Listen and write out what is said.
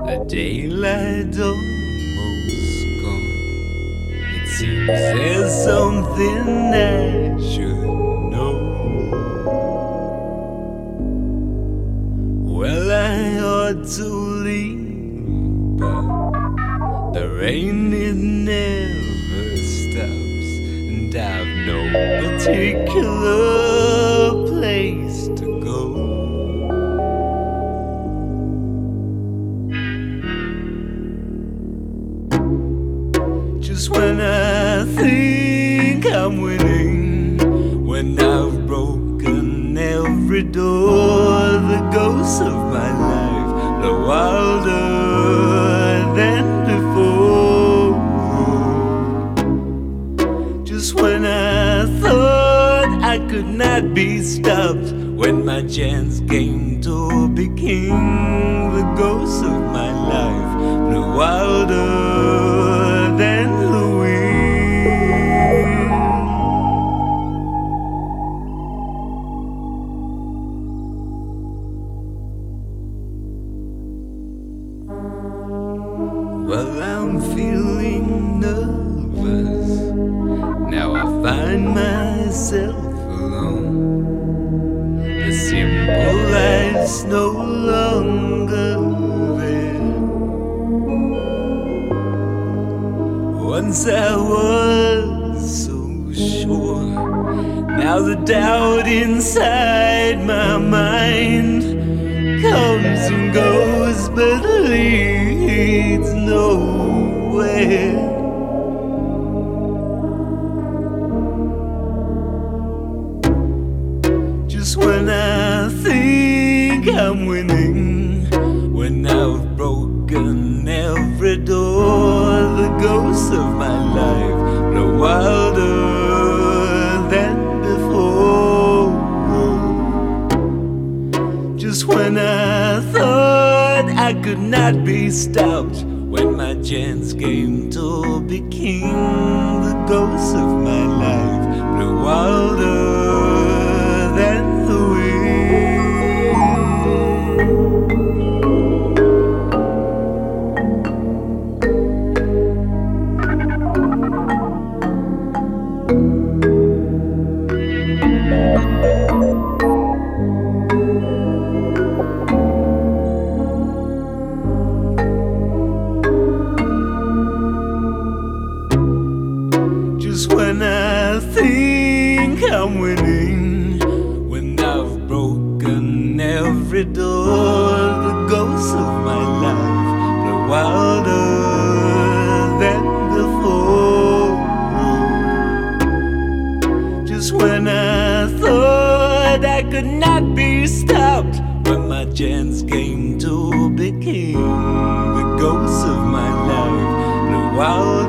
The daylight almost gone. It seems there's something I should know. Well, I ought to leave, but the rain it never stops, and I've no particular place to go. Just when I think I'm winning, when I've broken every door, the ghosts of my life blow wilder than before. Just when I thought I could not be stopped, when my chance came to be king, the ghosts of my life blew wilder than the wind. Well, I'm feeling nervous. Now I find myself alone. The simple life's no longer there. Once I was so sure. Now the doubt inside my mind comes and goes, but leads nowhere. Just when I think I'm winning, when I've broken every door, the ghosts of my life blow wilder than before. Just when I thought I could not be stopped, when my chance came to be king, the ghosts of my life blew wilder than the Just when I think I'm winning, when I've broken every door, the ghosts of my life blow wilder than before. Just when I thought I could not be stopped, when my chance came to be king, the ghosts of my life blew wilder